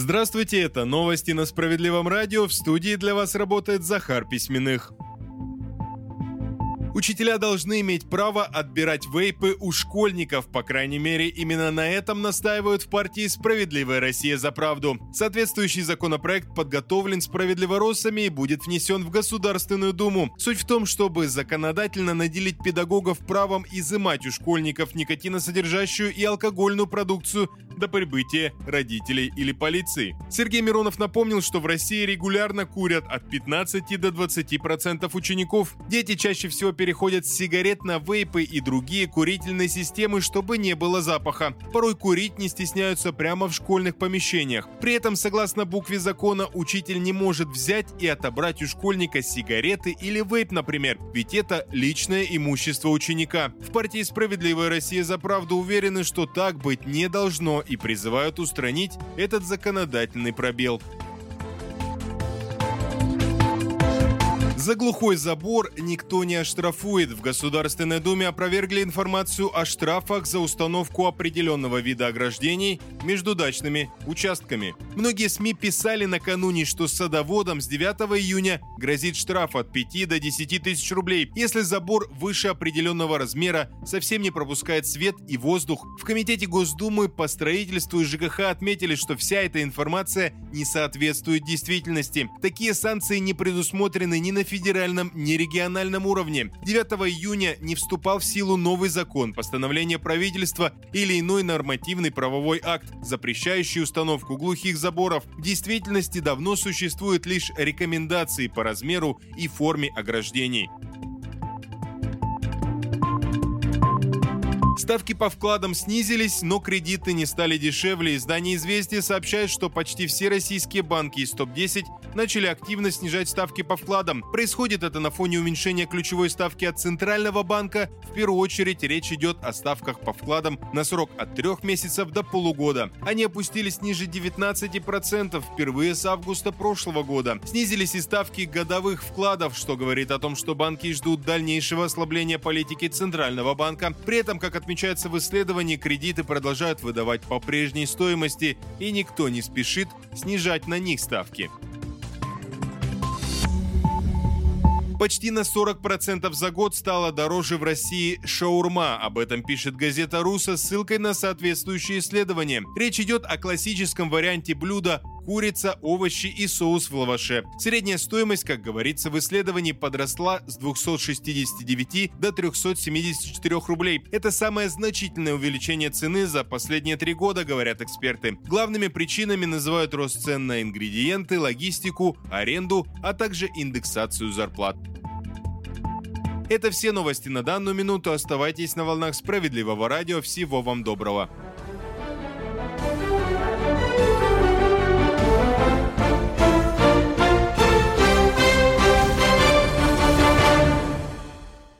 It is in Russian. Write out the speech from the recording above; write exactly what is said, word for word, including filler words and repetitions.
Здравствуйте, это новости на Справедливом радио. В студии для вас работает Захар Письменных. Учителя должны иметь право отбирать вейпы у школьников. По крайней мере, именно на этом настаивают в партии «Справедливая Россия за правду». Соответствующий законопроект подготовлен справедливороссами и будет внесен в Государственную Думу. Суть в том, чтобы законодательно наделить педагогов правом изымать у школьников никотиносодержащую и алкогольную продукцию до прибытия родителей или полиции. Сергей Миронов напомнил, что в России регулярно курят от пятнадцати до двадцати процентов учеников. Дети чаще всего переходят с сигарет на вейпы и другие курительные системы, чтобы не было запаха. Порой курить не стесняются прямо в школьных помещениях. При этом, согласно букве закона, учитель не может взять и отобрать у школьника сигареты или вейп, например, ведь это личное имущество ученика. В партии «Справедливая Россия за правду» уверены, что так быть не должно, и призывают устранить этот законодательный пробел. За глухой забор никто не оштрафует. В Государственной Думе опровергли информацию о штрафах за установку определенного вида ограждений между дачными участками. Многие СМИ писали накануне, что садоводам с девятого июня грозит штраф от пяти до десяти тысяч рублей, если забор выше определенного размера совсем не пропускает свет и воздух. В Комитете Госдумы по строительству и ЖКХ отметили, что вся эта информация не соответствует действительности. Такие санкции не предусмотрены ни на федеральном, ни региональном уровне. девятого июня не вступал в силу новый закон, постановление правительства или иной нормативный правовой акт, запрещающий установку глухих заборов. В действительности давно существуют лишь рекомендации по размеру и форме ограждений. Ставки по вкладам снизились, но кредиты не стали дешевле. Издание «Известия» сообщает, что почти все российские банки из топ десять начали активно снижать ставки по вкладам. Происходит это на фоне уменьшения ключевой ставки от Центрального банка. В первую очередь речь идет о ставках по вкладам на срок от трех месяцев до полугода. Они опустились ниже девятнадцати процентов впервые с августа прошлого года. Снизились и ставки годовых вкладов, что говорит о том, что банки ждут дальнейшего ослабления политики Центрального банка. При этом, как отмечается в исследовании, кредиты продолжают выдавать по прежней стоимости, и никто не спешит снижать на них ставки. Почти на сорок процентов за год стала дороже в России шаурма. Об этом пишет газета «Руса» с ссылкой на соответствующие исследования. Речь идет о классическом варианте блюда курица, овощи и соус в лаваше. Средняя стоимость, как говорится в исследовании, подросла с двухсот шестидесяти девяти до трехсот семидесяти четырёх рублей. Это самое значительное увеличение цены за последние три года, говорят эксперты. Главными причинами называют рост цен на ингредиенты, логистику, аренду, а также индексацию зарплат. Это все новости на данную минуту. Оставайтесь на волнах Справедливого радио. Всего вам доброго.